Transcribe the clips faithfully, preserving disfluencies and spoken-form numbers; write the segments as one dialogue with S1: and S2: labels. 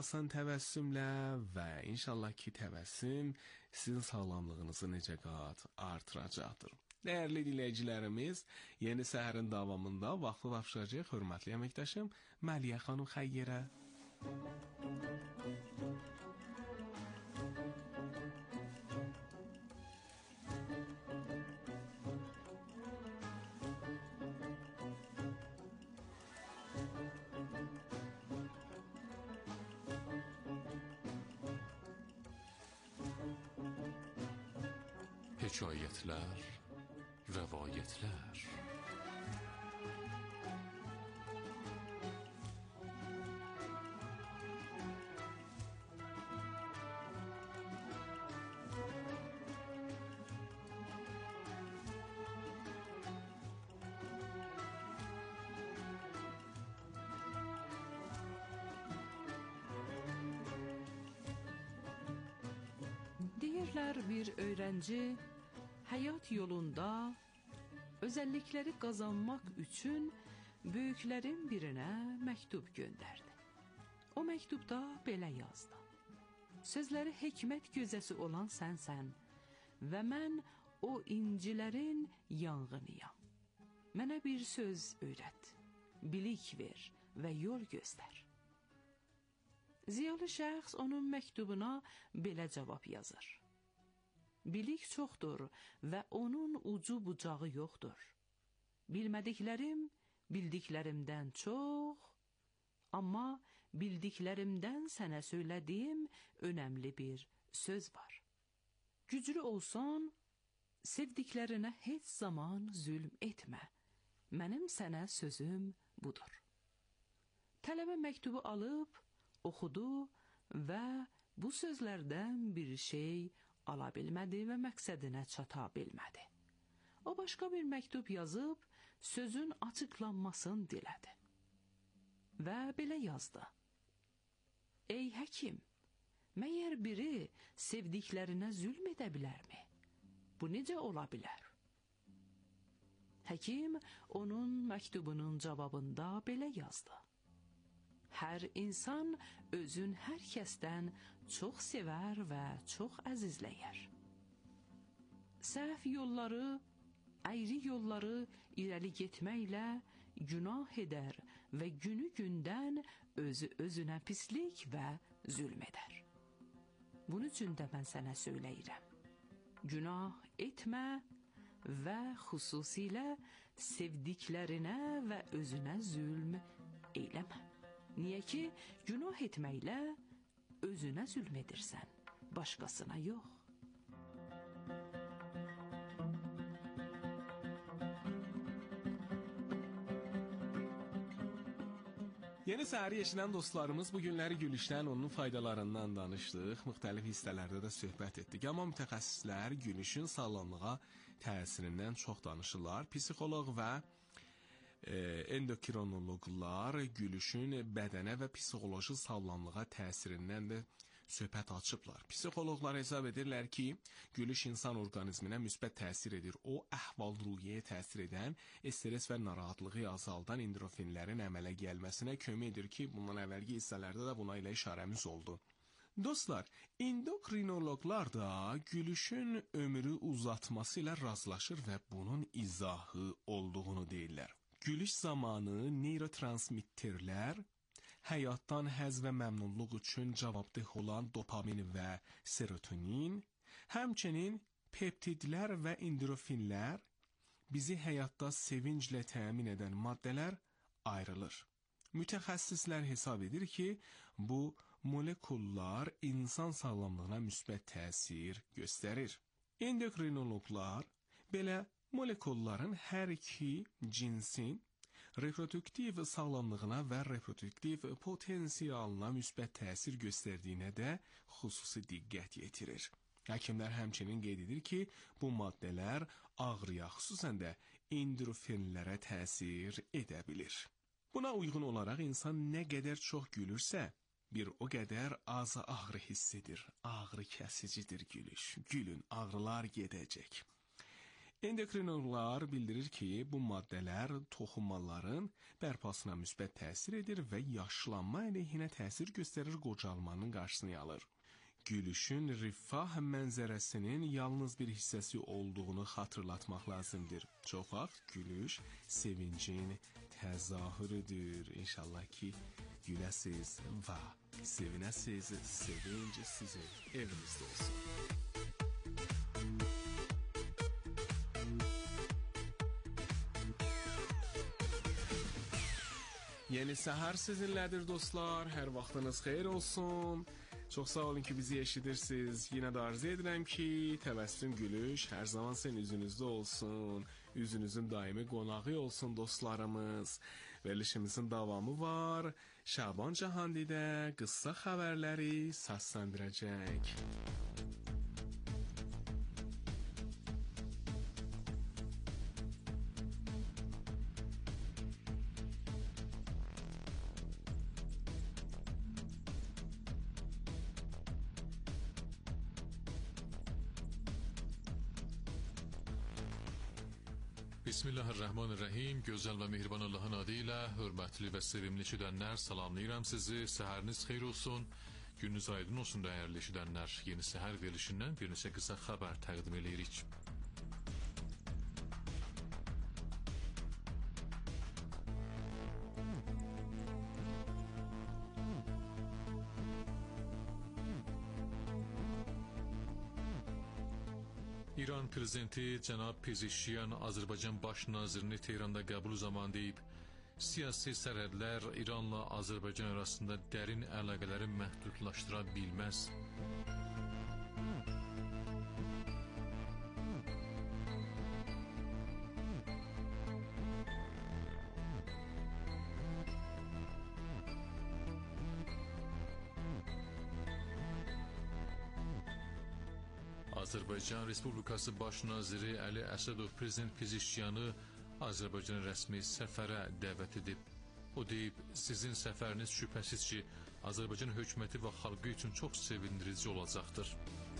S1: Asan təbəssümlə və inşallah ki təbəssüm sizin sağlamlığınızı necə qat artıracaqdır. Dəyərli dinləyicilərimiz, yeni səhərin davamında vaxtlı başlayacaq hörmətli əməkdaşım Məliyə xanım Xəyyərə.
S2: Hekayetler, rivayetler.
S3: Deyirlər bir öğrenci həyat yolunda özəllikləri qazanmaq üçün böyüklərin birinə məktub göndərdi. O məktubda belə yazdı: Sözləri hikmət gözəsi olan sənsən və mən o incilərin yanğınıyam. Mənə bir söz öyrət, bilik ver və yol göstər. Ziyalı şəxs onun məktubuna belə cavab yazır: Bilik çoxdur və onun ucu bucağı yoxdur. Bilmədiklərim bildiklərimdən çox, amma bildiklərimdən sənə söylədiyim önəmli bir söz var. Güclü olsan, sevdiklərinə heç zaman zülm etmə. Mənim sənə sözüm budur. Tələbə məktubu alıb, oxudu və bu sözlərdən bir şey ala bilmədi və məqsədinə çata bilmədi. O başqa bir məktub yazıb sözün açıqlanmasını dilədi. Və belə yazdı: Ey həkim, məyər biri sevdiklərinə zülm edə bilərmi? Bu necə ola bilər? Həkim onun məktubunun cavabında belə yazdı: Hər insan özün hər kəsdən çox sevər və çox əzizləyər. Səhv yolları, əyri yolları irəli getməklə günah edər və günü gündən özü özünə pislik və zülm edər. Bunun üçün də mən sənə söyləyirəm: Günah etmə və xüsusilə sevdiklərinə və özünə zülm eyləmə. Niyə ki, günah etməklə özünə zülm edirsən, başqasına yox.
S1: Yeni səhəri eşidən dostlarımız, bu günləri gülüşdən, onun faydalarından danışdıq, müxtəlif hissələrdə də söhbət etdik. Amma mütəxəssislər gülüşün sağlamlığa təsirindən çox danışırlar. Psixoloq və endokrinoloqlar gülüşün bədənə və psixoloji sağlamlığa təsirindən də söhbət açıblar. Psixoloqlar hesab edirlər ki, gülüş insan orqanizminə müsbət təsir edir. O, əhval-ruhiyyəyə təsir edən, stres və narahatlığı azaldan endorfinlərin əmələ gəlməsinə kömək edir ki, bundan əvvəlki hissələrdə də buna ilə işarəmiz oldu. Dostlar, endokrinoloqlar da gülüşün ömrü uzatması ilə razılaşır və bunun izahı olduğunu deyirlər. Gülüş zamanı neyrotransmitterlər, həyatdan həzz və məmnunluq üçün cavabdeh olan dopamin və serotonin, həmçinin peptidlər və endorfinlər, bizi həyatda sevinclə təmin edən maddələr ayrılır. Mütəxəssislər hesab edir ki, bu molekullar insan sağlamlığına müsbət təsir göstərir. Endokrinoloqlar belə molekulların hər iki cinsin reproduktiv sağlamlığına və reproduktiv potensialına müsbət təsir göstərdiyinə də xüsusi diqqət yetirir. Həkimlər həmçinin qeyd edir ki, bu maddələr ağrıya, xüsusən də endorfinlərə təsir edə bilir. Buna uyğun olaraq insan nə qədər çox gülürsə, bir o qədər az ağrı hiss edir. Ağrı kəsicidir gülüş. Gülün, ağrılar gedəcək. Endokrinoloqlar bildirir ki, bu maddələr toxunmaların bərpasına müsbət təsir edir və yaşlanma əleyhinə təsir göstərir, qocalmanın qarşısını alır. Gülüşün rifah mənzərəsinin yalnız bir hissəsi olduğunu xatırlatmaq lazımdır. Çox vaxt gülüş sevincin təzahürüdür. İnşallah ki, güləsiz və sevinəsiz, sevinc sizin evinizdə olsun. Yeni səhər sizinlədir dostlar, hər vaxtınız xeyir olsun. Çox sağ olun ki, bizi eşidirsiniz. Yenə də arzu edirəm ki, təbəssüm gülüş hər zaman sizin üzünüzdə olsun. Üzünüzün daimi qonağı olsun dostlarımız. Verilişimizin davamı var. Şaban Cahandidə qısa xəbərləri səsləndirəcək.
S2: Bismillahirrahmanirrahim. Gözəl və mehriban Allahın adı ilə hörmətli və sevimli eşidənlər, salamlayıram sizi. Səhəriniz xeyir olsun. Gününüz aydın olsun dəyərli eşidənlər. Yeni səhər verilişindən bir neçə qısa xəbər təqdim edirik. İran prezidenti cənab Pezeşkiyan Azərbaycan baş nazirini Tehranda qəbul zamanı deyib, siyasi sərhədlər İranla Azərbaycan arasında dərin əlaqələri məhdudlaşdıra bilməz. Azərbaycan Respublikası Baş Naziri Əli Əsədov prezident Pezeşkiyanı Azərbaycan rəsmi səfərə dəvət edib. O deyib, sizin səfəriniz şübhəsiz ki, Azərbaycan hökuməti və xalqı üçün çox sevindirici olacaqdır.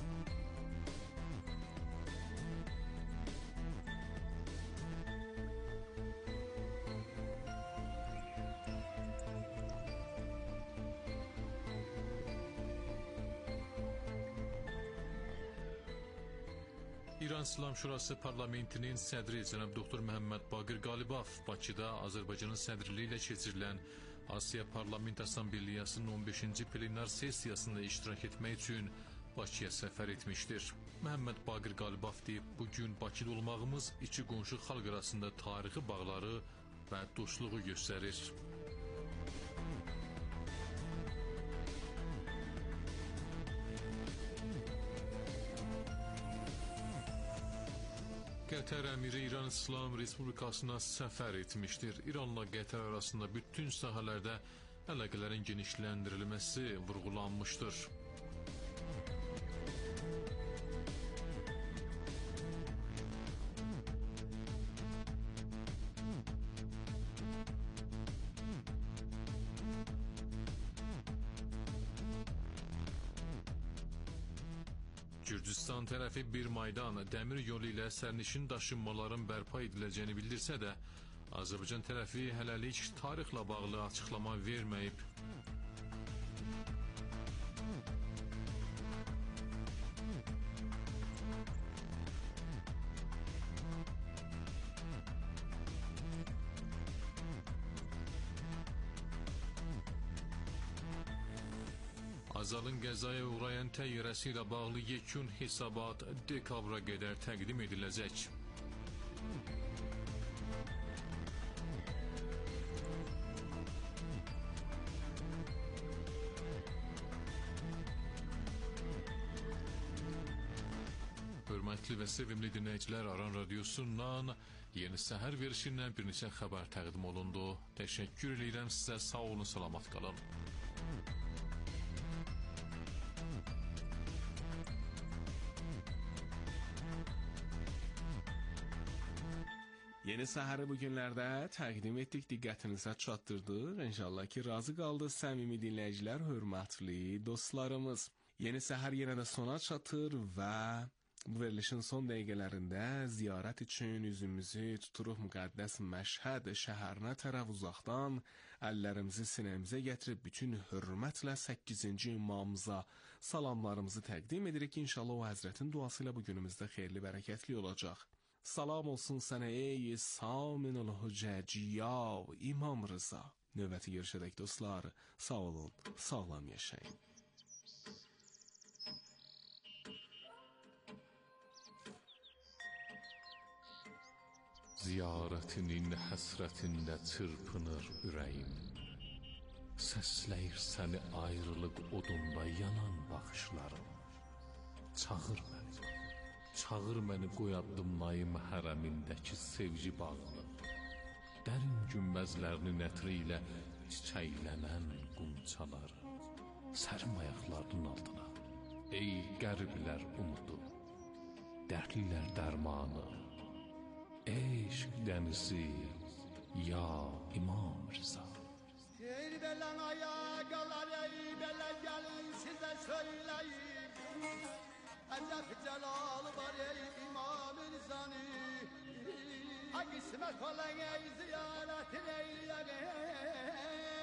S2: İran İslam Şurası Parlamentinin sədri cənab doktor Məhəmməd Baqir Qalibov Bakıda Azərbaycanın sədrliyi ilə keçirilən Asiya Parlament Assambleyasının on beşinci plenar sessiyasında iştirak etmək üçün Bakıya səfər etmişdir. Məhəmməd Baqir Qalibov deyib, bugün Bakıda olmağımız iki qonşu xalq arasında tarixi bağları və dostluğu göstərir. Qətər əmiri İran İslam Respublikasına səfər etmişdir. İranla Qətər arasında bütün sahələrdə əlaqələrin genişləndirilməsi vurğulanmışdır. Gürcüstan tərəfi bir maydan dəmir yolu ilə sərnişin daşınmaların bərpa ediləcəyini bildirsə də, Azərbaycan tərəfi hələlik tarixlə bağlı açıqlama verməyib. Azalın qəzaya uğrayan təyyarəsi ilə bağlı yekun hesabat dekabra qədər təqdim ediləcək. Hörmətli və sevimli dinləyicilər, Aran Radiosundan yeni səhər verişindən bir neçə xəbər təqdim olundu. Təşəkkür edirəm sizə, sağ olun, salamat qalın.
S1: Yeni səhəri bu günlərdə təqdim etdik, diqqətinizə çatdırdıq. İnşallah ki, razı qaldınız səmimi dinləyicilər, hörmətli dostlarımız. Yeni səhər yenə də sona çatır və Bu verilişin son dəqiqələrində ziyarət üçün üzümüzü tuturuq müqəddəs Məşhəd şəhərinə tərəf uzaqdan, əllərimizi sinəmizə gətirib bütün hörmətlə səkkizinci imamımıza salamlarımızı təqdim edirik ki, inşallah o həzrətin duası ilə bu günümüzdə xeyirli, bərəkətli olacaq. Salam olsun sənə ey Saminul Hücəciyya İmam Rıza. Növbəti görüşədək dostlar, sağ olun, sağlam yaşayın.
S2: Ziyarətinin həsrətində çırpınır ürəyim. Səsləyir səni ayrılıq odunda yanan baxışlarım. Çağır məni, çağır məni qoy addımlayım hərəmindəki sevgi bağını. Dərin günbəzlərinin ətri ilə çiçəklənən qumçaları. Sərim ayaqlarının altına, ey qəriblər umudu, dərdlilər dərmanı. Eşq dənizi, ya İmam Rıza.
S4: Ey belen ayakalar, ey belen gelin size söyleyeyim. Acep celal var ey İmam Rıza'nın. Ha kısmet olan ey ziyaretin eyleyeyim.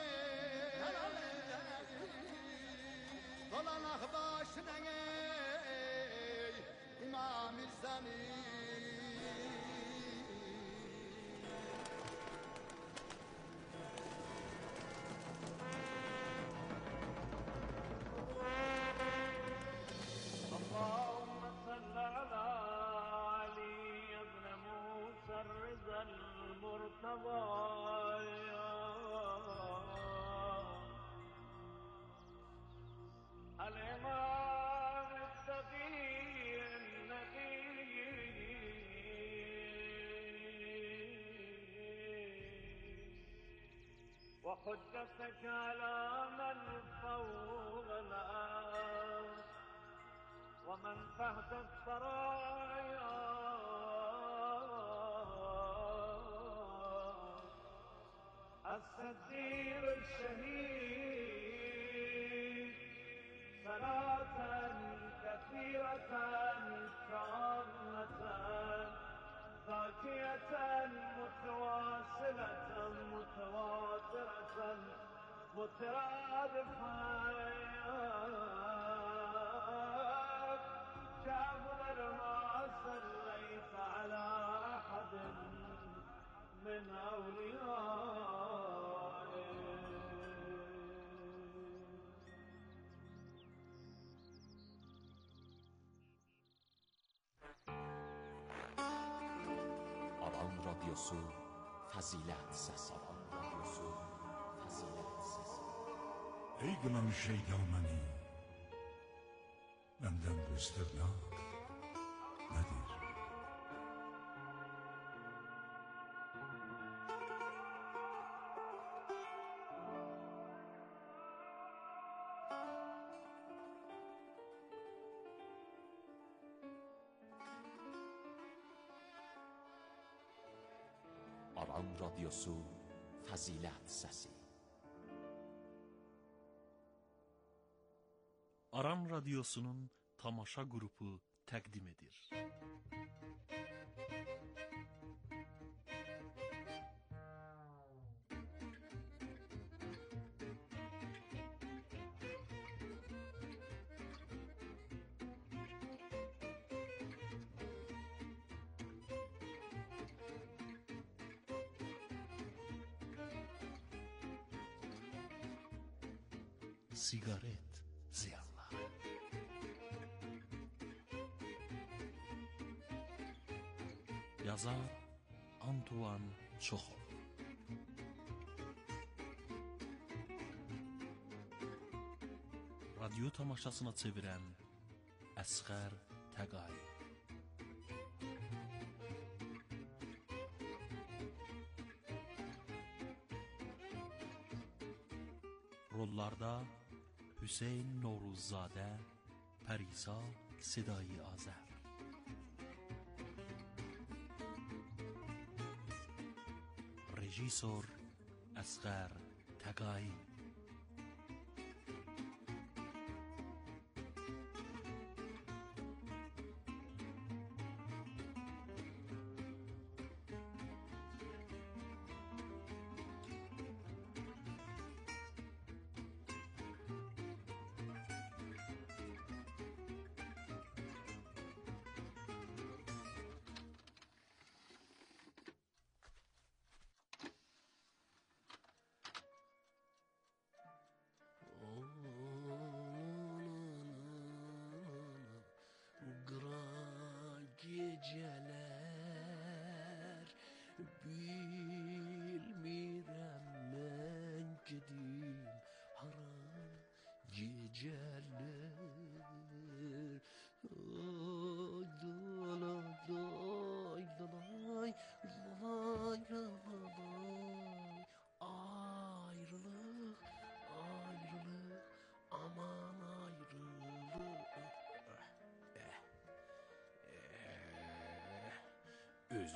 S4: Dolanak başına ey İmam Rıza'nın.
S5: الإمام التقي النبي وحجتك على من فوق الأرض ومن تحت الثرايا السدير الشهيد صلاة كثيرة كاملة زاكية متواصلة متواترة مترادفة كأفضل ما صليت على أحد من أوليائه.
S6: Aran Radyosu Fazilet Sesi. Aran Radyosu Fazilet Sesi.
S7: Ey kılan şeytanəni, məndən bu istirna nədir?
S6: Aran Radyosu Fazilet Sesi.
S8: Aran Radyosu'nun tamaşa qrupu təqdim edir. Sigaret ziyanları. Yazar Antoine Çexov. Radyo tamaşasına çevirən Əsğər Təqay. Rollarda Hüseyn Novruzzadə, Pərisa Sedai Azər. Rejisor Əsğər Təqay.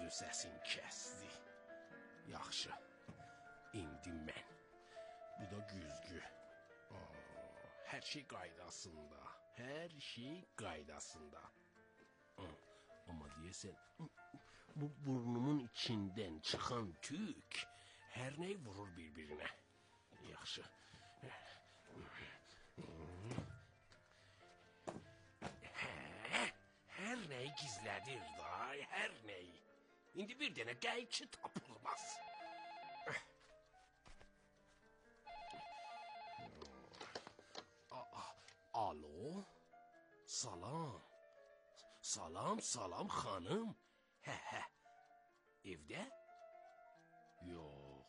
S1: güzgü səsin kəsdi. Yaxşı, indi mən. Bu da güzgü. Aa, hər şey qaydasında, hər şey qaydasında. Hı, amma deyəsən, bu burnumun içindən çıxan tük hər nəyi vurur bir-birinə. Yaxşı. Hə, hər nəyi gizlədir da, hər nəyi. İndi bir dənə qayçı tapılmaz. Alo, salam. Salam, salam xanım. Hə, hə. Evdə? Yox.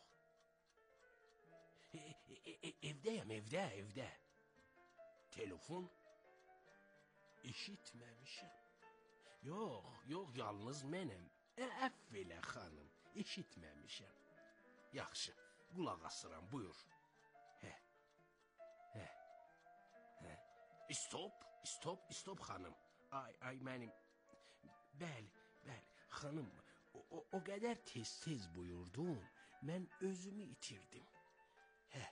S1: E, e, e, evdəyəm, evdə, evdə. Telefon? Eşitməmişəm. Yox, yox, yalnız mənəm. E, əff elə xanım, eşitməmişəm. Yaxşı, qulaq asıram, buyur. Hə, hə, hə. Stop, stop, stop xanım. Ay, ay mənim. Bəli, bəli, xanım, o, o, o qədər tez-tez buyurdun, mən özümü itirdim. Hə.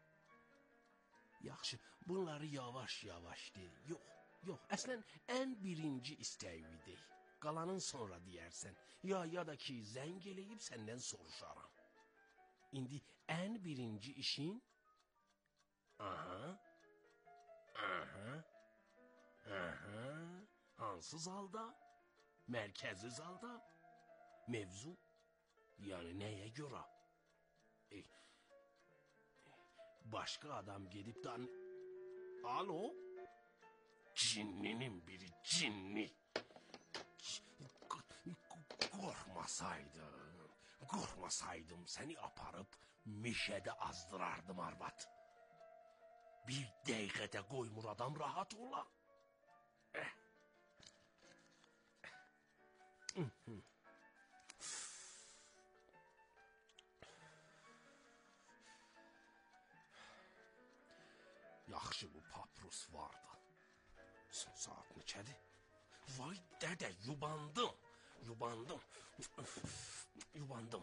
S1: Yaxşı, bunları yavaş-yavaş deyil. Yox, yox, əslən ən birinci istəyvidir. Qalanın sonra deyərsən, ya ya da ki, zəng eləyib səndən soruşaram. İndi ən birinci işin... Aha, aha, aha, hansı zalda? Mərkəzi zalda? Mevzu? Yəni nəyə görə? E, başqa adam gedib da... Alo? Cinninin biri, cinni. Qorxmasaydım, qorxmasaydım səni aparıb meşədə azdırardım arvad. Bir dəqiqədə qoymur adam rahat ola. Eh. Yaxşı bu paprus vardı. Saat neçədir? Vay dədə, yubandım. Yubandım. Yubandım.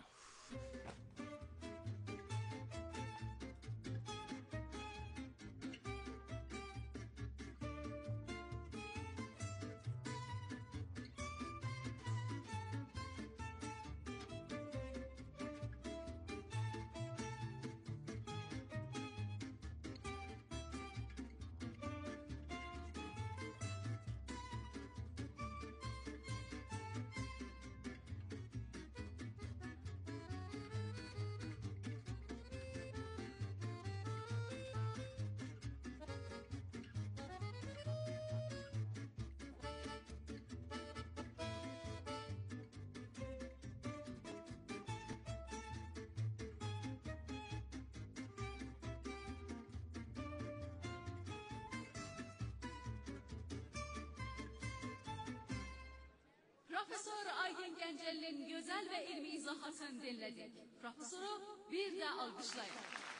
S9: Profesör Aygen Gencel'in güzel ve ilmi izahatını dinledik. Profesörü bir de alkışlayın.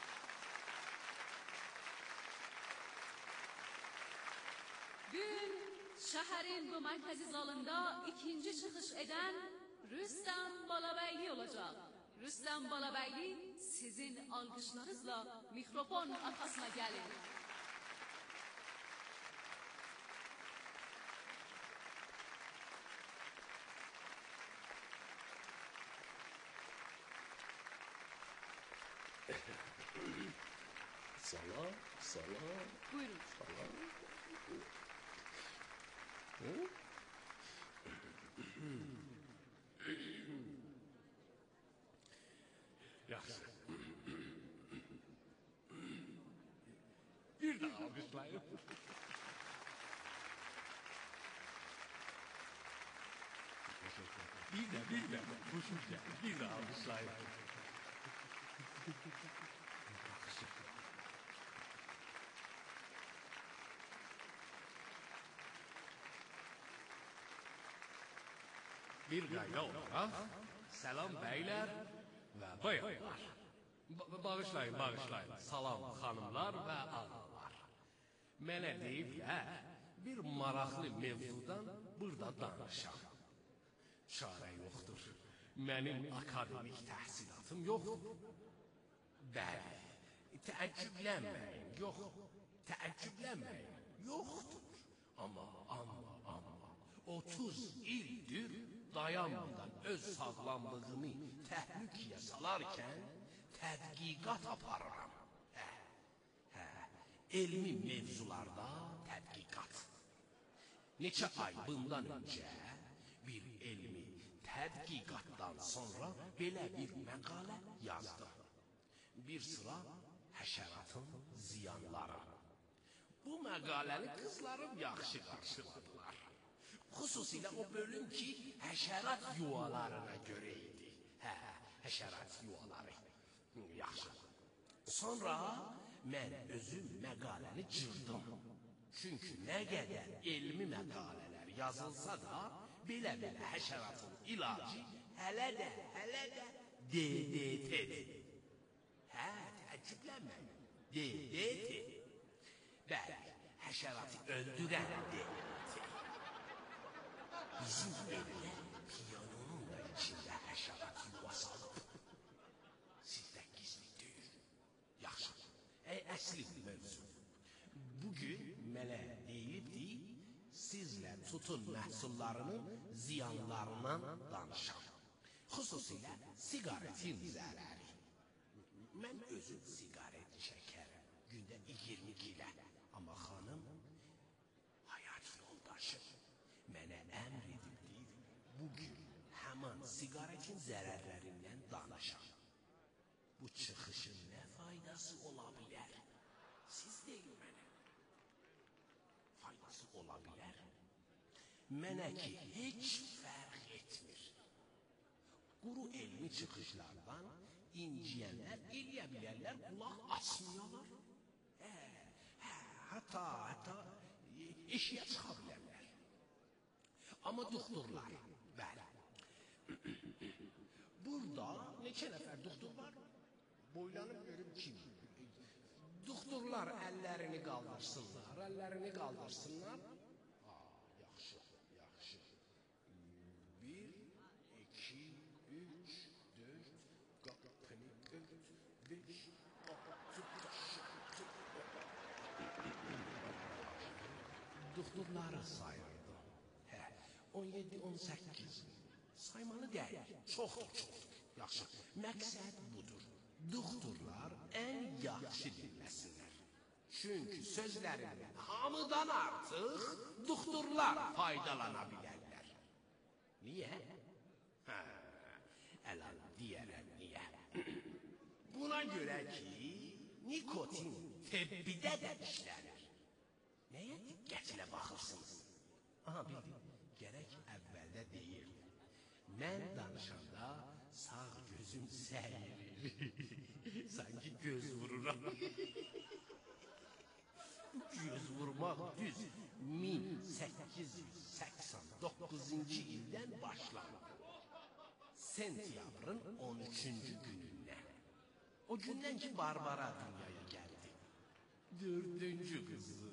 S9: Bugün şehrin bu merkezi zalında ikinci çıkış eden Rüstem Balabeyli olacak. Rüstem Balabeyli sizin alkışlarınızla mikrofon arkasına gelin.
S1: Salam, salam.
S9: Buyurun.
S1: Salam. Hı? Yaxşı. Bir daha alkışlayın. Bir de, bir de. Hoşumuza. Bir daha alkışlayın. Bir qayda olaraq, salam bəylər və bayanlar. Ba bağışlayın, bağışlayın. Salam xanımlar və ağalar. Mənə deyiblər, bir maraqlı mevzudan burada danışam. Çarə yoxdur. Mənim akademik təhsilatım yoxdur. Bəli, təəccüblənməyin, yox, təəccüblənməyin, yoxdur. Amma, amma, amma, otuz ildir dayanmadan öz sağlamlığını təhlükəyə salarkən tədqiqat aparıram. Hə, hə, elmi mevzularda tədqiqat. Neçə ay bundan öncə bir elmi tədqiqatdan sonra belə bir məqalə yazdım. Bir sıra həşəratın ziyanları. Bu məqaləni qızlarım yaxşı qarşıladılar. Xüsusilə o bölüm ki, həşərat yuvalarına görə idi. Hə, həşərat yuvaları. Yaxşı. Sonra mən özüm məqaləni cırdım. Çünki nə qədər elmi məqalələr yazılsa da, belə-belə həşəratın ilacı hələ də, hələ də D D T'dir. Hə, təəccüblənməyin. D D T. Bəli, həşəratı öldürən D D T. Bizim evdə piyanonun da içində həşərat yuva salıb. Sizdən gizli deyil. Yaxşı, ey əsli mövzu. Bugün mənə deyildi, sizlə tutun məhsullarının ziyanlarından danışam. Xüsusilə sigaretin zərəri. Mən özüm sigaret çəkərəm, gündə iyirmi kilə. Amma xanım, həyat yoldaşım, mənə əmr edib deyir, bugün həman sigaretin zərərlərindən danışam. Bu çıxışın nə faydası ola bilər? Siz deyil mənə. Faydası ola bilər. Mənə ki, heç fərq etmir. Quru elmi çıxışlardan inciyənlər, eləyə bilərlər, qulaq asmayalar. Hə, hə, hətta, hətta eşiyə çıxa bilərlər. Amma doktorlar, bəli. Burada neçə nəfər doktor var? Boylanıb görüm kim? Doktorlar əllərini qaldırsınlar, əllərini qaldırsınlar. Aa, yaxşı, yaxşı. Bir, iki, üç, dörd, qapını qırd, beş, altı, doktorları sayırdı. Hə, on yeddi, on səkkiz. Saymalı deyil, çoxdur, çoxdur. Yaxşı, məqsəd budur. Doktorlar ən yaxşı dinləsinlər. Çünki sözlərindən hamıdan artıq doktorlar faydalana bilərlər. Niyə? Hə, əlan deyərəm, niyə? Buna görə ki, nikotin tebbidə də işlənir. Nəyə diqqətlə baxırsınız? Aha, bildim, gərək əvvəldə deyil. Mən danışanda sağ gözüm səyir. Sanki göz vururam. Göz vurmaq düz min səkkiz yüz səksən doqquzuncu ildən başlanır. Sentyabrın on üçüncü günündən. O gündən ki, Barbara dünyaya gəldi. Dördüncü qızı.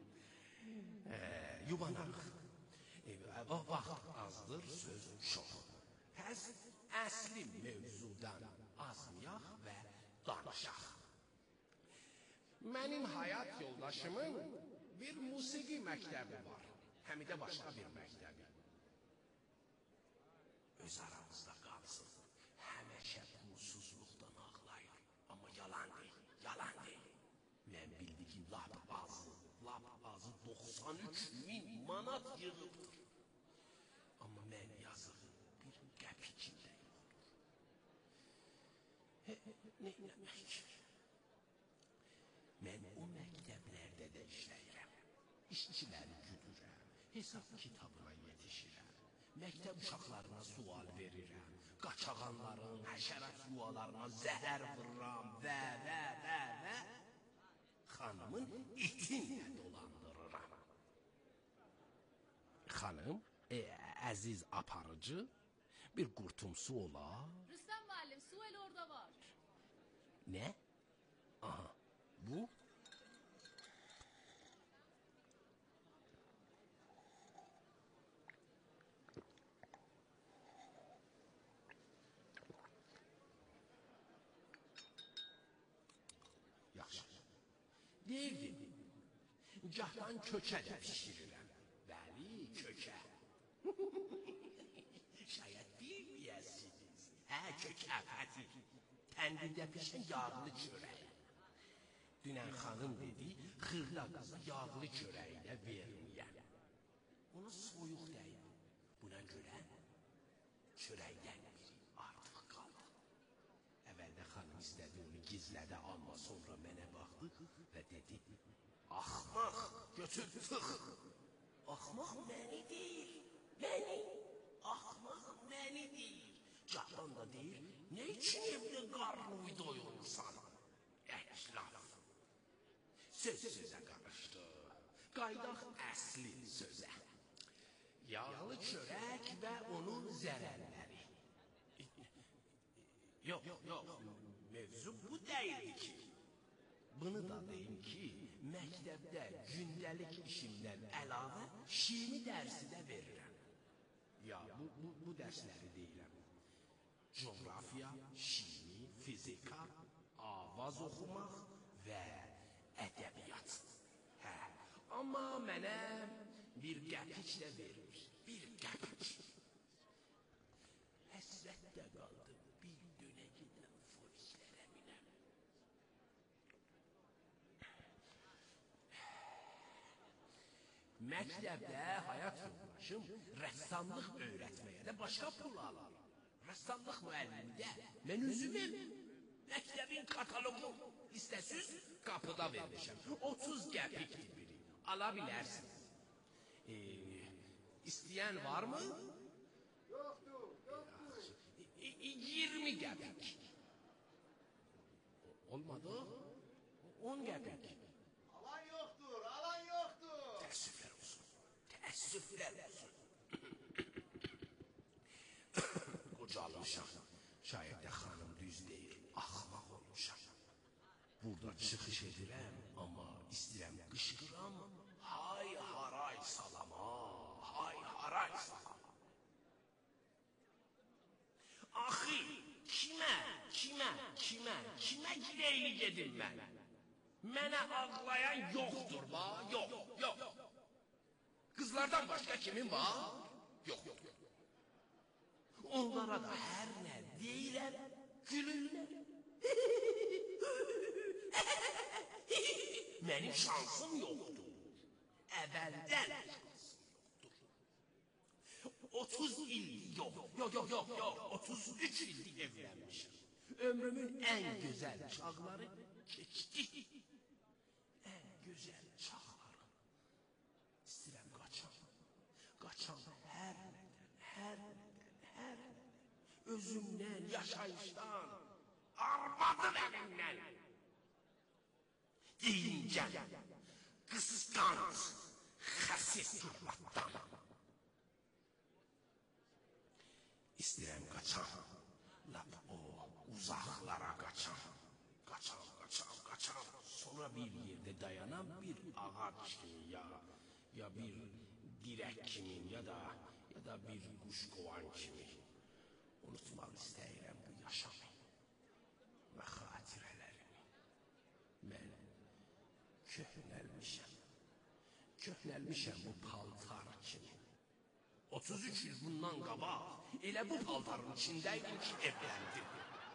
S1: Yubanaq. Vaxt azdır, söz çox. Həs əsli mövzudan azmayaq və danışaq. Mənim həyat yoldaşımın bir musiqi məktəbi var. Həm də başqa bir məktəbi. Öz aramızda qalsın. Həməşə pulsuzluqdan ağlayır. Amma yalan deyil, yalan deyil. Mən bildiyim lap azı, lap azı doxsan üç min manat yığıbdır. Amma mən yazıq bir qəpikində yoxdur. Neyləmək? Mən o məktəblərdə də işləyirəm. İşçiləri güdürəm, hesab kitabına yetişirəm. Məktəb uşaqlarına sual verirəm. Qaçağanların, həşərat yuvalarına zəhər vururam və, və, və, və. Xanımın itinlə dolandırıram. Xanım, e, əziz aparıcı, bir qurtum su ola.
S9: Rüstem müəllim, su el orada var.
S1: Nə? Aha, bu?
S10: Deyirdi, gahdan kökə də pişirirəm. Bəli, kökə. Şayət bilməyəsiniz. Hə, kökə, Fəti. Təndirdə pişən yağlı çörək. Dünən xanım dedi, xırda qıza yağlı çörəyi də verməyəm. Ona soyuq dəydi. Buna görə çörəkdən biri artıq qaldı. Əvvəldə xanım istədi onu gizlədə, amma sonra mənə baxdı və dedi, axmaq, götür tıx. Axmaq məni deyil, məni. Axmaq məni deyil. Cahdan da deyil, nə üçün evdə qarnını doyurursan? Əklaf. Söz sözə qarışdı. Qaydaq əsli sözə. Yağlı çörək və onun zərərləri. Yox, yox, mövzu bu deyildi ki. Bunu da deyim ki, məktəbdə gündəlik işimdən əlavə şiiri dərsi də verirəm. Ya, bu, bu, bu dərsləri deyirəm. Coğrafiya, şiiri, fizika, avaz oxumaq və ədəbiyyat. Hə, amma mənə bir qəpik də verir, bir qəpik. Həsrətdə qaldım, bir dönə gedən foliklərə minəm. Məktəbdə həyat yoldaşım rəssamlıq öyrətməyə də başqa pul alır. Rəssamlıq müəllimi də mən üzüməm. Məktəbin katalogu listəsiz qapıda vermişəm. otuz qəpikdir biri. Ala bilərsin. E, istəyən varmı?
S4: Yoxdur, yoxdur.
S10: E, iyirmi qəpik. Olmadı? on qəpik.
S4: Alan yoxdur, alan yoxdur.
S10: Təəssüflər olsun. Təəssüflər olsun. Qocalmışam. Şayət də xanım düz deyir. Axmaq olmuşam. Burada çıxış edirəm, amma istəyirəm qışqıram. Hay haray salama, hay haray salama. Axı, kimə, kimə, kimə, kimə girəyli gedim mən? Mənə ağlayan yoxdur, va, yox, yox. Qızlardan başqa kimin var? Yox, yox. Onlara da hər nə deyirəm, gülürlər. Mənim şansım yoxdur. Əvvəldən şansım yoxdur. otuz il, yox, yox, yox, yox, yox, otuz üç ildir evlənmişim. Ömrümün ən gözəl çağları keçdi. Ən gözəl çağları. İstəyirəm qaçam. Qaçam hər nədən, hər nədən, hər nədən. Özümdən, yaşayışdan, arvadın əlindən. Deyincəm, qısqanc, xəsis arvaddan. İstəyirəm qaçam, lap o uzaqlara qaçam. Qaçam, qaçam, qaçam. Sonra bir yerdə dayanam, bir ağac kimi ya, ya bir dirək kimi ya da, ya da bir quş qovan kimi. Unutmaq istəyirəm bu yaşamı və xatirələrimi. Mən köhnəlmişəm. Köhnəlmişəm bu paltar kimi. otuz üç il bundan qabaq elə bu paltarın içindəydim ki, evləndim.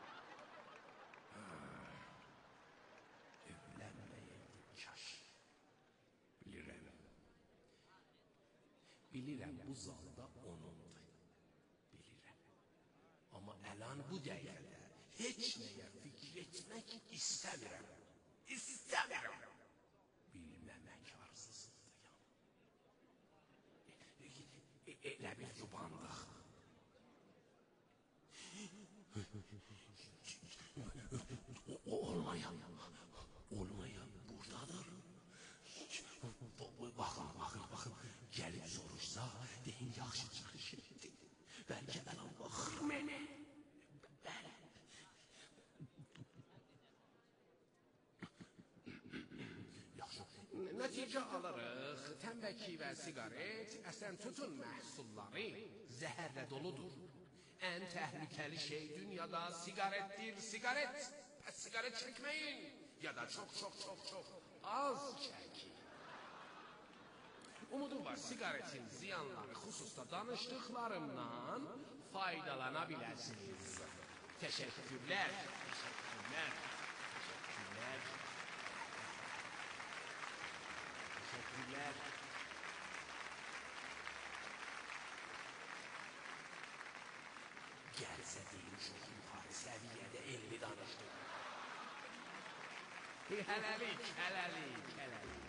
S10: Evlənməyəydim kaş. Bilirəm. Bilirəm bu zalda onundur. Bilirəm. Amma əlan bu dəqiqədə heç nəyə fikir etmək istəmirəm. İstəmirəm. Bilməmək arzusundayam. Elə bir yubandıq. Olmayan, olmayan buradadır. Baxın, baxın, baxın. Gəlib soruşsa, deyin yaxşı çıxış etdi. Bəlkə əlan baxır mənə. Bəli. Yaxşı. Nəticə alırıq. Təmbəki və siqaret, əsən tutun məhsulları zəhərlə doludur. Ən təhlükəli şey dünyada siqaretdir, siqaret. Pəs siqaret çəkməyin. Ya da çox, çox, çox, çox az çəkin. Umudum var, siqaretin ziyanları xüsusda danışdıqlarımdan faydalana biləsiniz. Təşəkkürlər, təşəkkürlər, təşəkkürlər, təşəkkürlər. Gəlsə deyim, çox yuxarı səviyyədə elmi danışdım. Hələlik, hələlik, hələlik.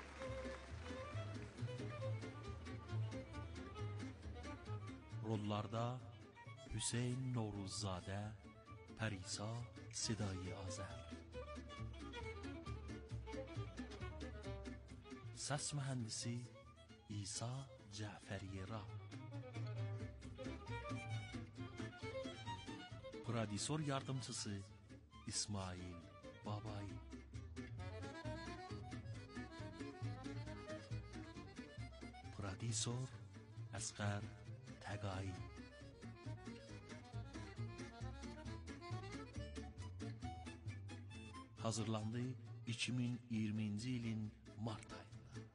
S8: Rollarda Hüseyn Novruzzadə, Pərisa Sedai Azər. Səs mühəndisi İsa Cəfəriyera. Prodüsor yardımcısı İsmail Babayi. Prodüsor Əsqər Təqai. Hazırlandı iki min iyirminci ilin mart ayında.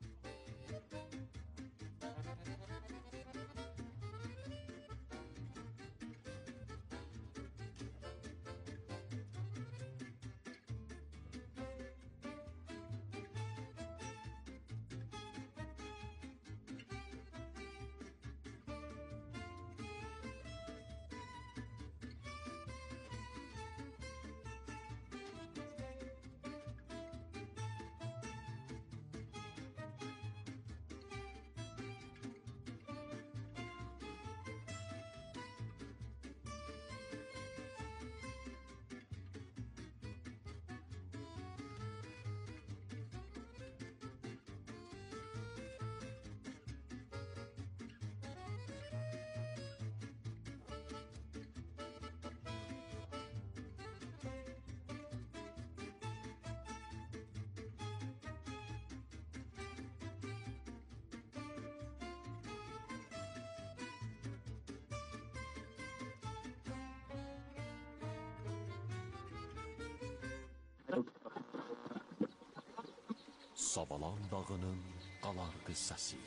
S6: Savalan dağının qalarqı səsi,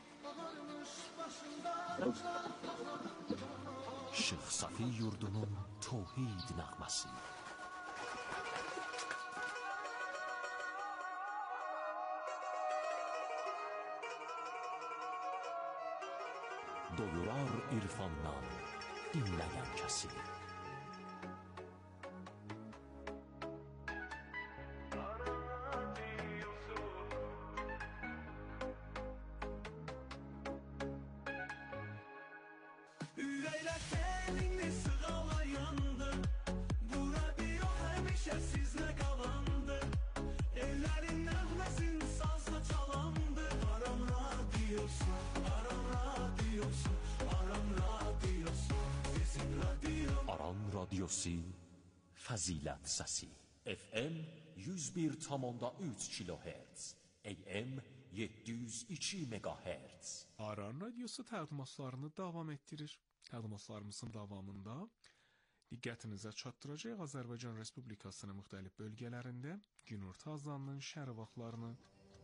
S6: Şıx Safi yurdunun tohid nəğməsi, doyurar irfandan dinləyən kəsi. Fəzilət səsi F M yüz bir tam onda üç kilohertz, A M yeddi yüz iki megahertz.
S1: Aran radiosu təqdimatlarını davam etdirir. Təqdimatlarımızın davamında diqqətinizə çatdıracaq Azərbaycan Respublikasının müxtəlif bölgələrində günorta azanının şərq vaxtlarını.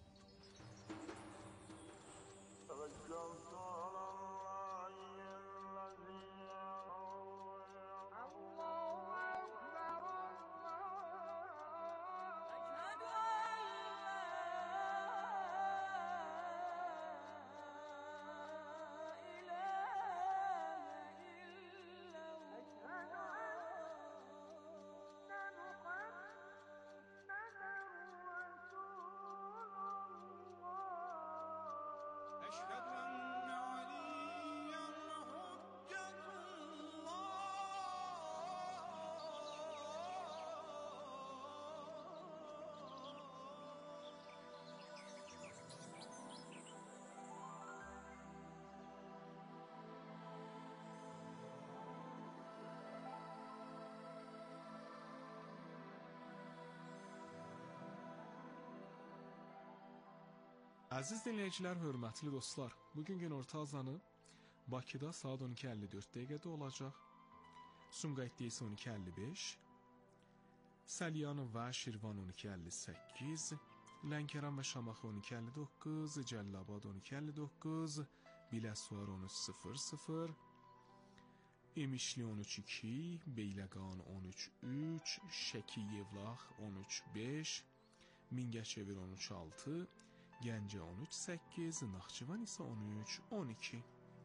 S1: Əziz dinləyicilər, hörmətli dostlar, bugün günorta azanı Bakıda saat on iki əlli dörd dəqiqədə olacaq. Sumqayıtda isə on iki əlli beş, Salyanı və Şirvan on iki əlli səkkiz, Lənkəran və Şamaxı on iki əlli doqquz, Cəlilabad on iki əlli doqquz, Biləsuvar on üç sıfır sıfır, İmişli on üç iki, Beyləqan on üç üç, Şəki Yevlax on üç beş, Mingəçevir on üç altı, Gəncə on üç səkkiz, Naxçıvan isə on üç on iki.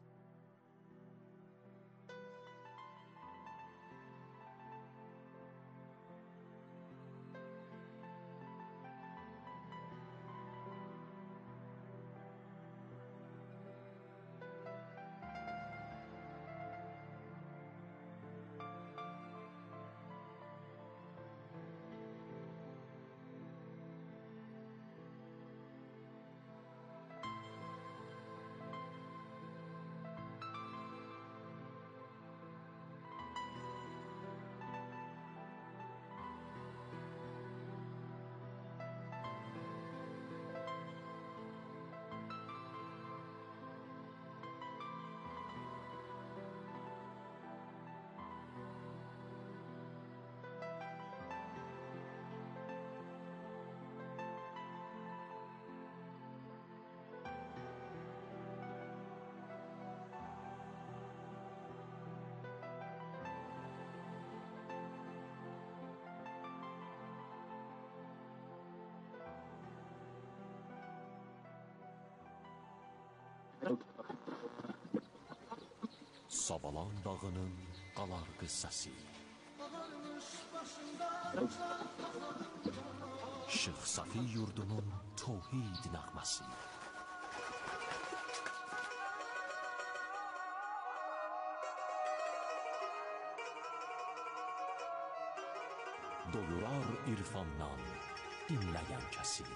S6: Savalan dağının qalar qıssası, Şıx Safi yurdunun tohid nəğməsi, doyurar irfandan dinləyən kəsi.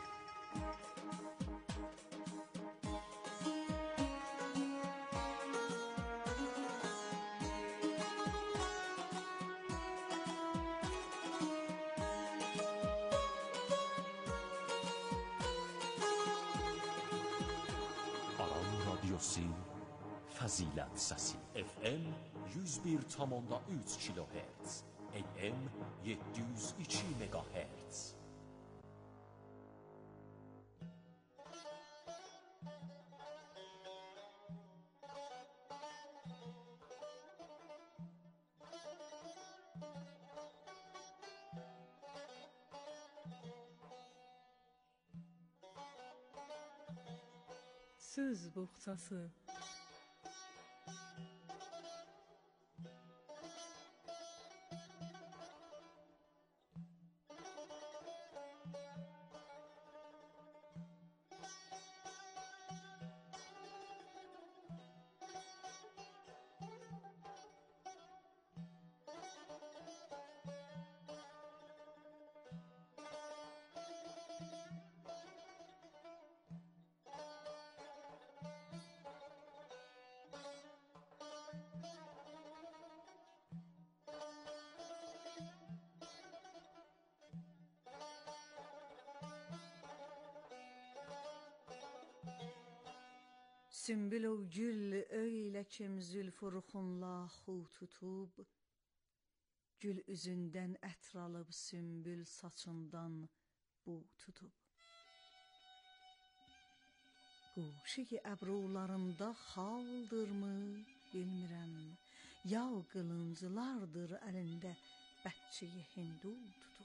S6: Fəzilət səsi F M yüz bir tam onda üç kilohertz, A M yeddi yüz iki megahertz.
S11: Söz boğçası. Sümbül o gül öyle kim zülfurxunla xu tutub, gül üzündən ətr alıb sümbül saçından bu tutub. Quşu əbrularında xaldırmı bilmirəm, ya qılınclardır əlində bətçeyi hindu tutub.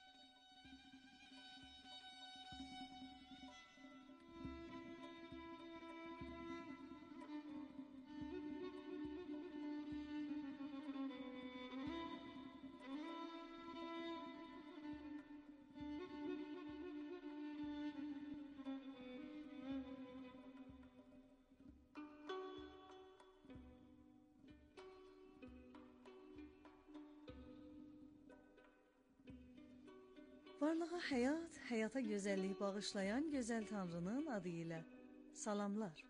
S11: Varlığa həyat, həyata gözəllik bağışlayan gözəl Tanrının adı ilə salamlar.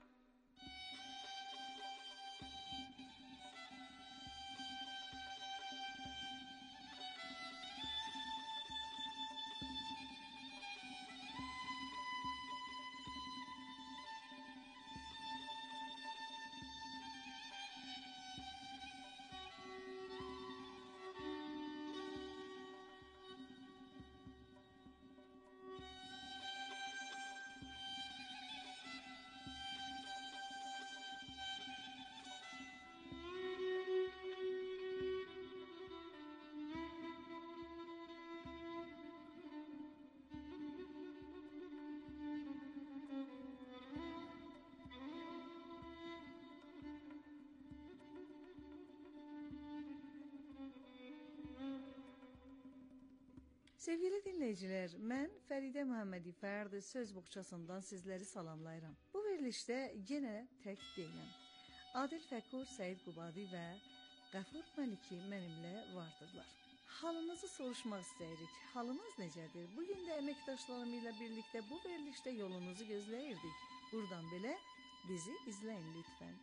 S11: Sevgili dinləyicilər, mən Fəridə Məhəmmədi Fərd söz boğçasından sizləri salamlayıram. Bu verilişdə yenə tək deyiləm. Adil Fəkur, Səid Qubadi və Qəfur Məliki mənimlə vardırlar. Halınızı soruşmaq istəyirik. Halınız necədir? Bugün də əməkdaşlarım ilə birlikdə bu verilişdə yolunuzu gözləyirdik. Buradan belə bizi izləyin lütfən.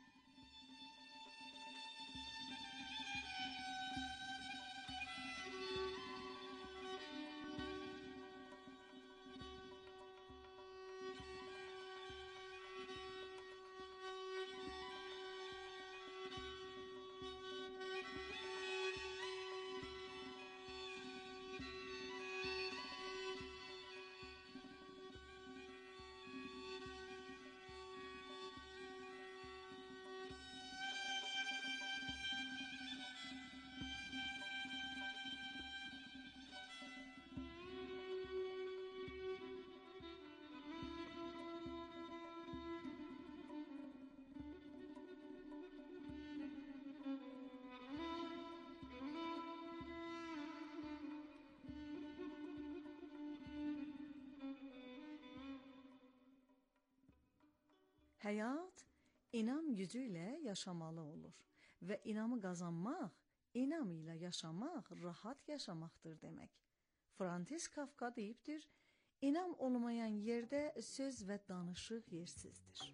S11: Həyat inam gücü ilə yaşamalı olur və inamı qazanmaq, inam ilə yaşamaq rahat yaşamaqdır demək. Frantis Kafka deyibdir, inam olmayan yerdə söz və danışıq yersizdir.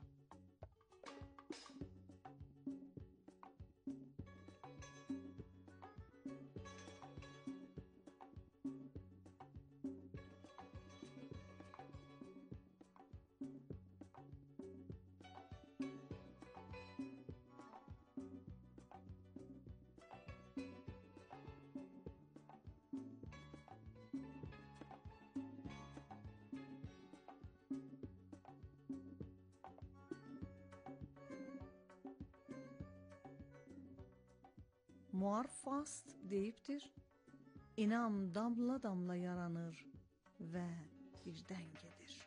S11: Muar Fast deyibdir, inam damla damla yaranır və birdən gedir.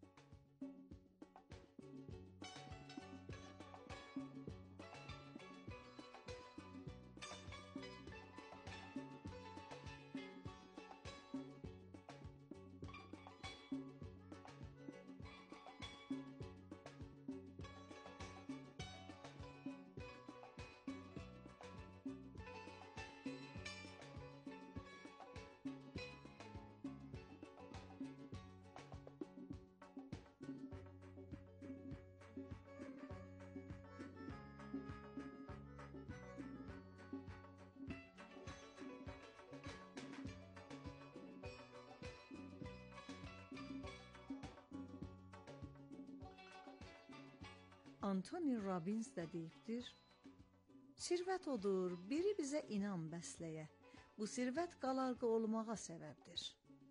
S11: Anthony Robbins də deyibdir, sirvət odur, biri bizə inam bəsləyə, bu sirvət qalarğı olmağa səbəbdir.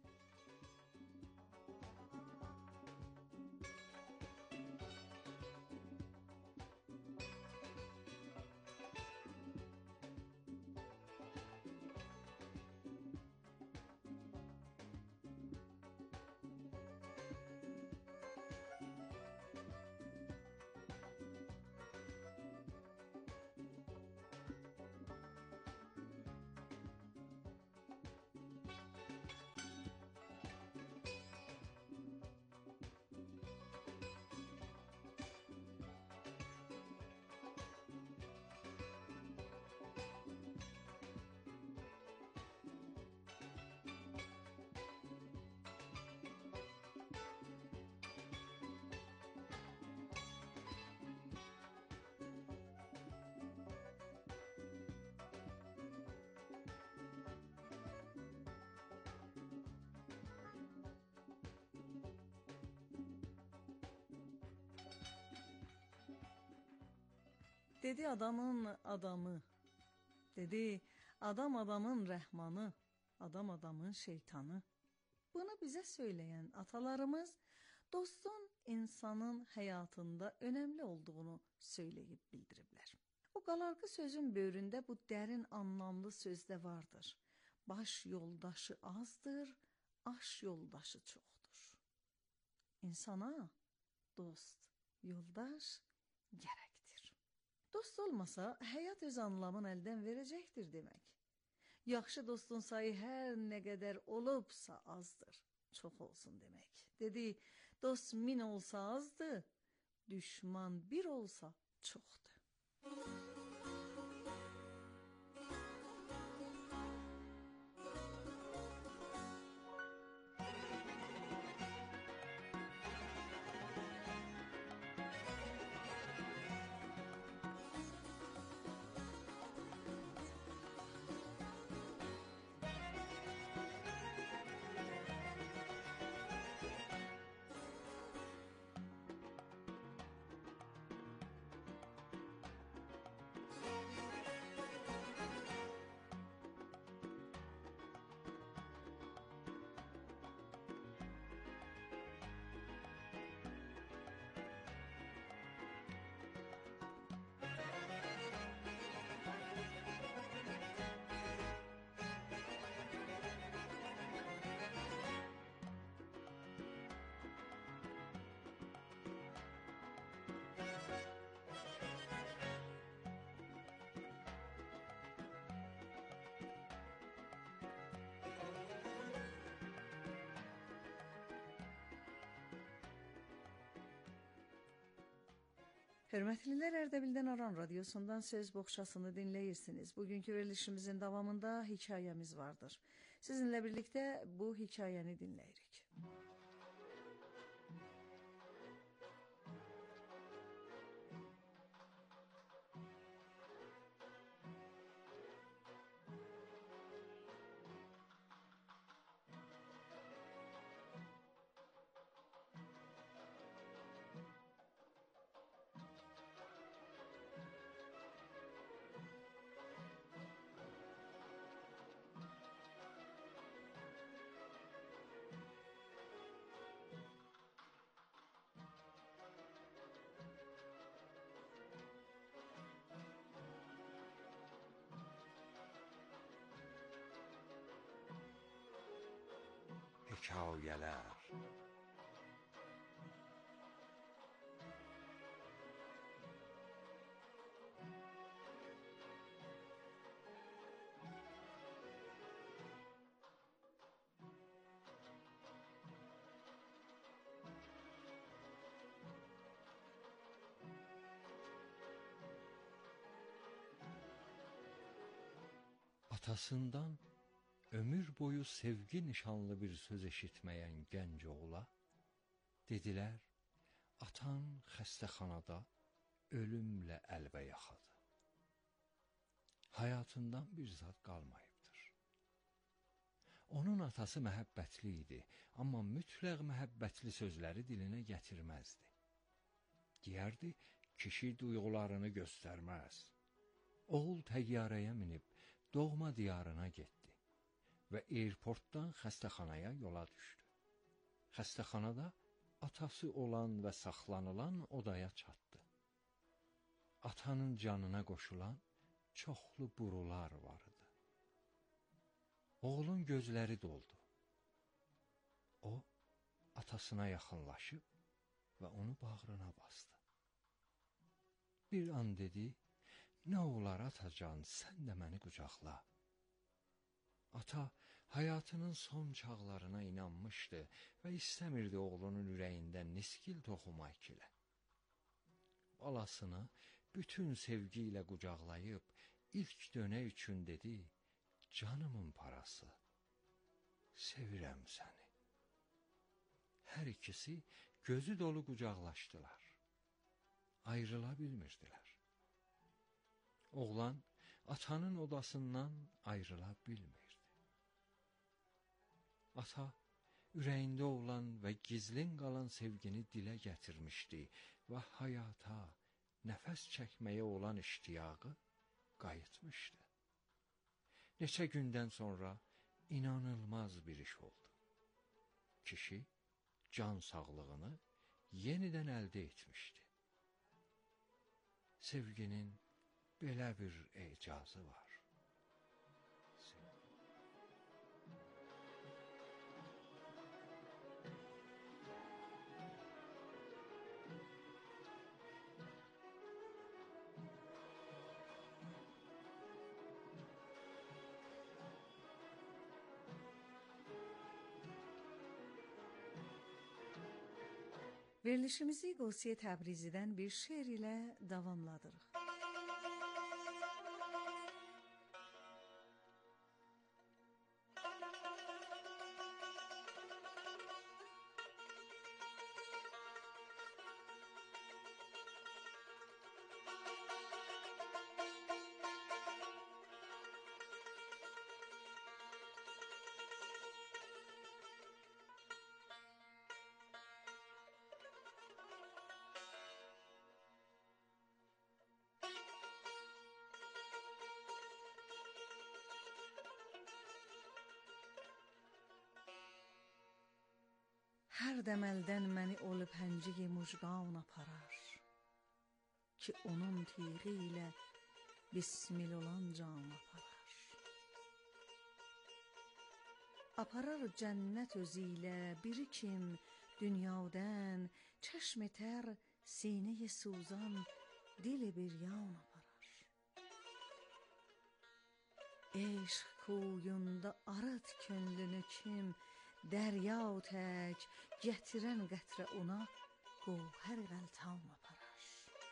S11: Dedi adamın adamı, dedi adam adamın rəhmanı, adam adamın şeytanı. Bunu bizə söyləyən atalarımız dostun insanın həyatında önəmli olduğunu söyləyib bildiriblər. O qalarğı sözün böyründə bu dərin anlamlı sözdə vardır. Baş yoldaşı azdır, aş yoldaşı çoxdur. İnsana dost, yoldaş gərəkdir. Dost olmasa həyat öz anlamını əldən verəcəkdir demək. Yaxşı dostun sayı hər nə qədər olubsa azdır, çox olsun demək. Dedi, dost min olsa azdır, düşman bir olsa çoxdur. Hörmətlilər, Ərdəbildən Aran radiosundan söz boğçasını dinləyirsiniz. Bugünkü verilişimizin davamında hekayəmiz vardır. Sizinlə birlikdə bu hekayəni dinləyirik.
S12: Hekayələr. Atasından ömür boyu sevgi nişanlı bir söz eşitməyən gənc oğula dedilər, atan xəstəxanada ölümlə əlbəyaxadır. Həyatından bir zad qalmayıbdır. Onun atası məhəbbətli idi, amma mütləq məhəbbətli sözləri dilinə gətirməzdi. Deyərdi, kişi duyğularını göstərməz. Oğul təyyarəyə minib doğma diyarına getdi və airportdan xəstəxanaya yola düşdü. Xəstəxanada atası olan və saxlanılan odaya çatdı. Atanın canına qoşulan çoxlu burular vardı. Oğlun gözləri doldu. O, atasına yaxınlaşıb və onu bağrına bastı. Bir an dedi, nə olar atacan, sən də məni qucaqla. Ata, həyatının son çağlarına inanmışdı və istəmirdi oğlunun ürəyində niskil toxuma ikilə. Balasını bütün sevgi ilə qucaqlayıb, ilk dönə üçün dedi, canımın parası, sevirəm səni. Hər ikisi gözü dolu qucaqlaşdılar. Ayrıla bilmirdilər. Oğlan atanın odasından ayrıla bilmirdi. Ata, ürəyində olan və gizlin qalan sevgini dilə gətirmişdi və həyata, nəfəs çəkməyə olan iştiyağı qayıtmışdı. Neçə gündən sonra inanılmaz bir iş oldu. Kişi can sağlığını yenidən əldə etmişdi. Sevginin belə bir ecazı var.
S11: Verilişimizi Qosiyə Təbrizidən bir şeir ilə davamladırıq. Hər dəməldən məni olub hənciyi mucqan aparar ki onun tiği ilə bismil olan can aparar. Aparar cənnət özü ilə biri kim dünyadan çeşm tər sinəyi suzan dil biryan aparar. Eşq kuyunda arıt könlünü kim dərya tək gətirən qətrə ona qovhər qəltan aparar.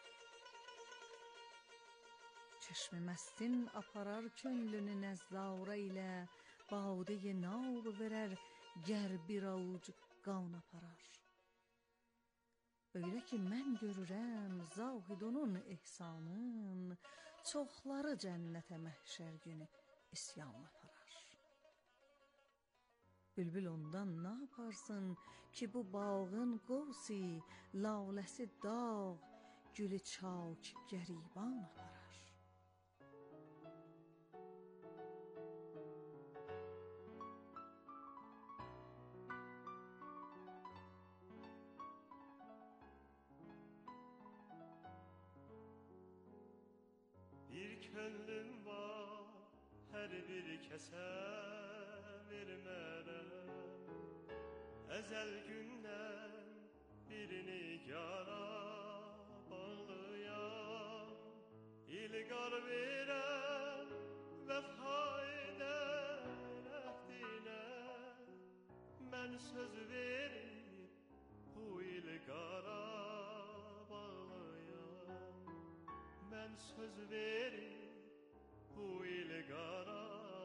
S11: Çeşmi məstin aparar könlünü nəzdarə ilə badeyi nab verər gər bir avuc qan aparar. Öyle ki mən görürəm zahidunun ihsanın çoxları cənnətə məhşər günü isyan aparar. Bülbül ondan ne yaparsın ki bu bağın qovsi, laləsi dağ, gülü çak gəriban aparar.
S13: Bir könlüm var, her bir kese vermərəm. Əzəl gündən birini yara bağlıyam. İlqar verəm vəfa edən əhdinə. Mən söz verib bu ilqara bağlıyam. Mən söz verib bu ilqara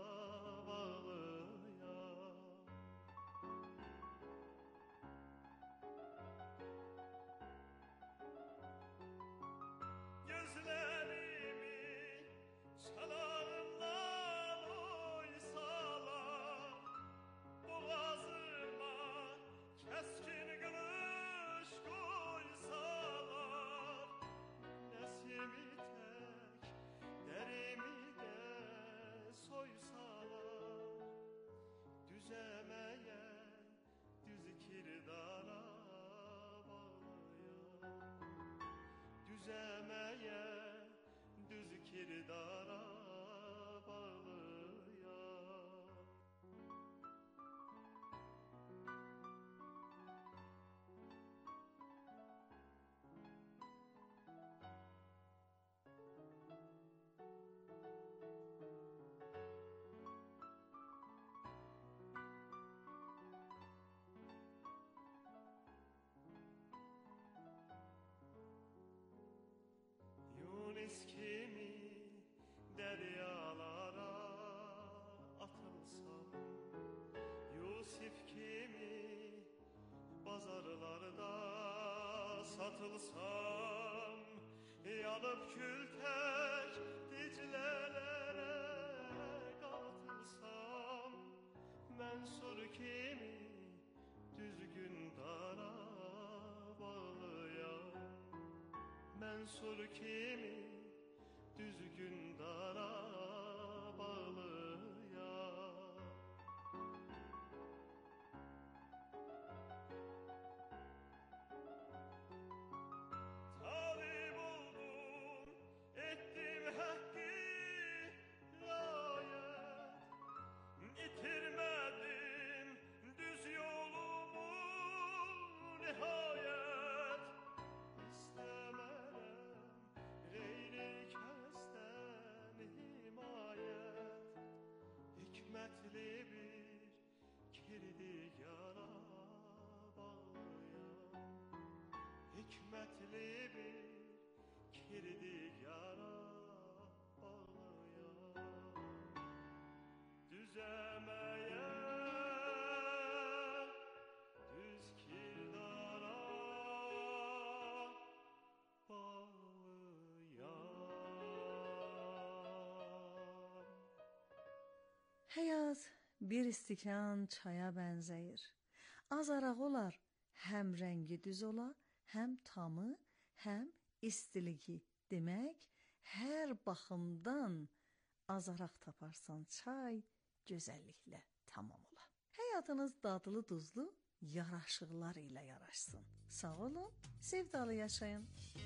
S13: Düzəməyə, düz kirdara bağlıyam. Yunus kimi deryalara atılsam, Yusuf kimi pazarlarda satılsam, yanıp kül tek diclelere katılsam, Mənsur kimi düzgün dara bağlıyam. Mənsur kimi düzgün dara bağlıyam. Talib oldum, ettim hakkı layet, itirmedim düz yolumu nihayet. İstemedim gayri kesten himayet, sirli bir kirdigara bağlayan düzemeye düz kirdara bağlayan.
S11: Həyat bir stəkan çaya bənzəyir. Azaraq olar, həm rəngi düz ola, həm tamı, həm istiligi. Demək, hər baxımdan azaraq taparsan çay gözəlliklə tamam ola. Həyatınız dadlı duzlu yaraşıqlar ilə yaraşsın. Sağ olun, sevdalı yaşayın.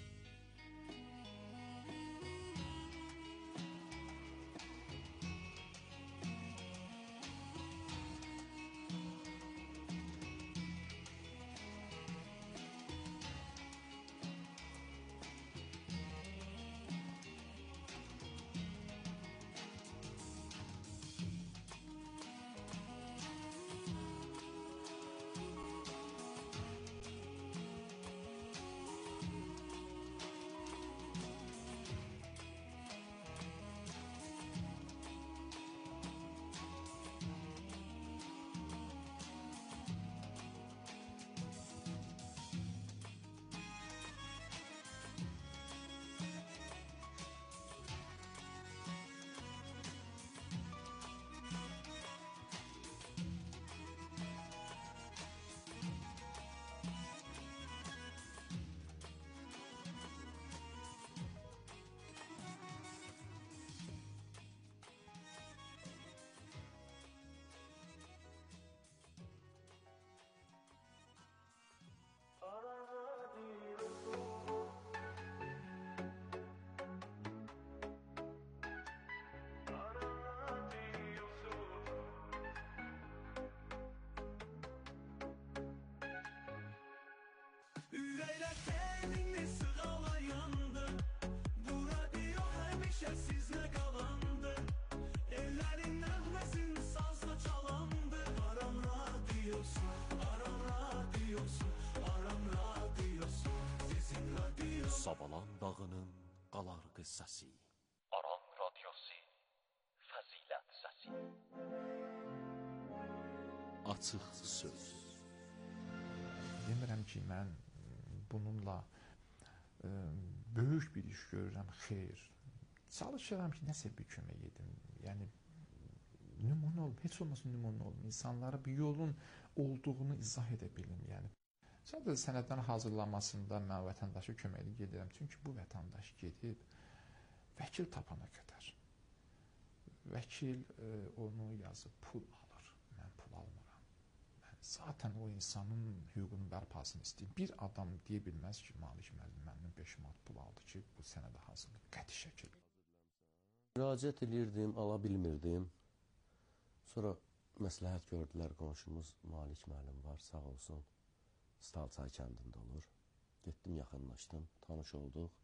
S14: Ürəklər tenini sığalayandı. Bu radio həmişə sizlə qalandı. Ellərin nəğməsin sazla çalandı. Aram radiosu, Aram radiosu, Aram radiosu, sizin radiosu.
S6: Savalan dağının qalar qıssası. Aran radiosu, fəzilət səsi. Açıq söz.
S12: Demirəm ki, mən bununla e, böyük bir iş görürəm, xeyr. Çalışıram ki, nəsə bir kömək edim. Yəni, nümunə olum, heç olmasın nümunə olum. İnsanlara bir yolun olduğunu izah edə bilim. Yəni, sadəcə sənədlərin hazırlanmasında mən vətəndaşı köməkli gedirəm. Çünki bu vətəndaş gedib vəkil tapana qədər. Vəkil e, onu yazıb pul alır. Mən pul almıram. Zaten o insanın hüququnun bərpasını istəyir. Bir adam deyə bilməz ki, Malik müəllim məndən beş manat pul aldı ki, bu sənədə hazırlıq qəti şəkil.
S15: Müraciət edirdim, ala bilmirdim. Sonra məsləhət gördülər, qonşumuz Malik müəllim var, sağ olsun. Stalçay kəndində olur. Getdim, yaxınlaşdım, tanış olduq.